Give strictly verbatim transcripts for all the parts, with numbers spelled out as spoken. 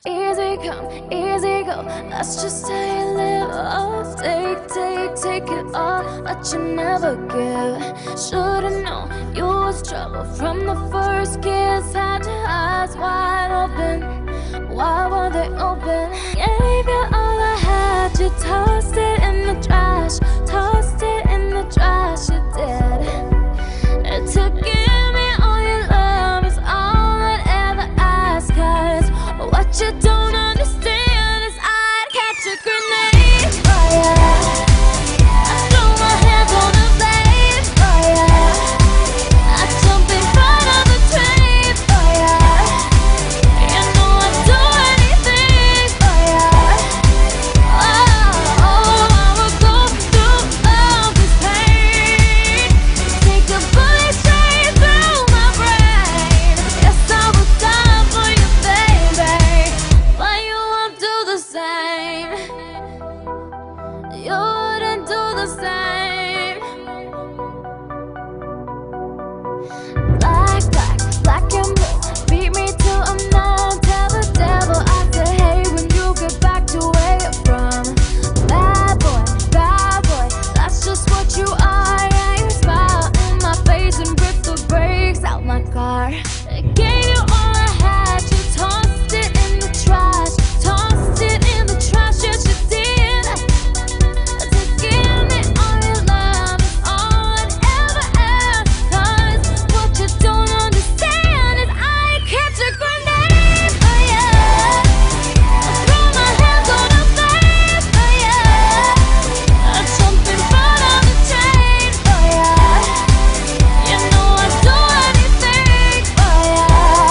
Easy come, easy go, that's just how you live. Oh, take, take, take it all, but you never give. Should've known you was trouble from the first kiss. Had your eyes wide open, why were they open? Gave you all I had, you tossed it in the trash, tossed it in the trash, you did. It took give me all your love is all I'd ever ask. Cause what you don't understand is I'd catch a grenade for ya. I throw my hands on the blade for ya. I jump in front of the train for ya. You know I'd do anything for ya. Oh, oh, I would go through all this pain, take a bullet straight through my brain. Yes, I would die for you, baby, but you won't do the same. You wouldn't do the same. Black, black, black and blue, beat me till I'm numb. Tell the devil I said hey when you get back to where you're from. Bad boy, bad boy, that's just what you are. Yeah, you smile in my face and rip the brakes out my car. I gave you all I had, you tossed it in the trash, tossed it in the trash, yes you did. To give me all your love is all I'd ever ask. Cause what you don't understand is I catch a grenade for ya. I throw my hands on the flame for ya. I jump in front of the train for ya. You know I'd do anything for ya.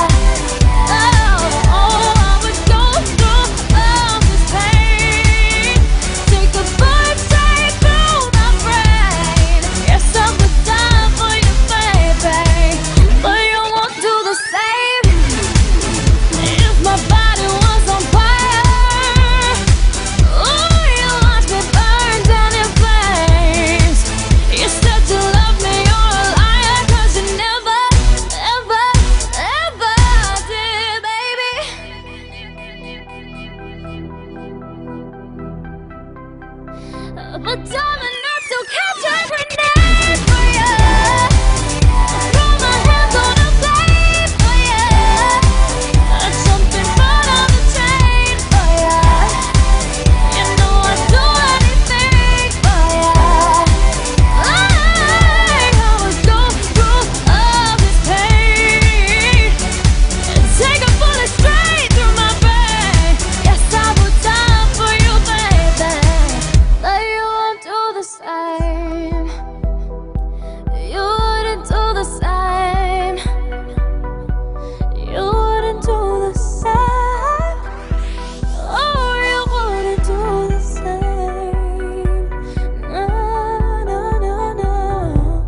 Oh, oh, I would go through all this pain, take a bullet straight through my brain. Yes, I would die for you, baby, but you won't do the same. If my body was on fire, ooh, you watched me burn down in flames. You said you love me, you're a liar, cause you never, ever, ever did, baby. But darling,